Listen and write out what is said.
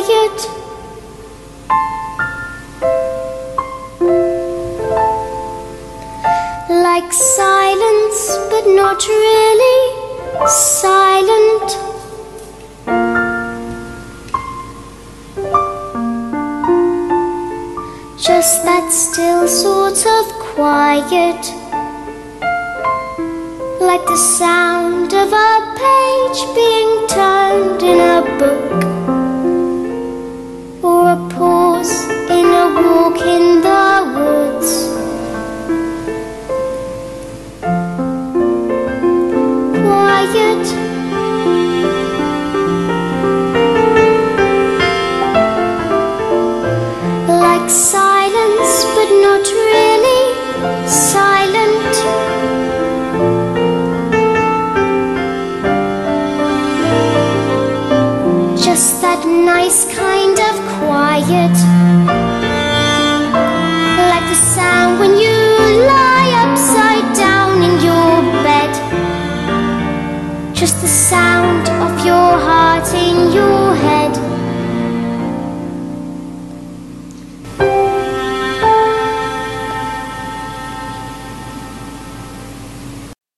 quiet. Like silence, but not really silent. Just that still sort of quiet, like the sound of a page being turned in a book, or a pause in a walk in the woods. Quiet. Like silence, but not really silent. Just that nice kind of quiet.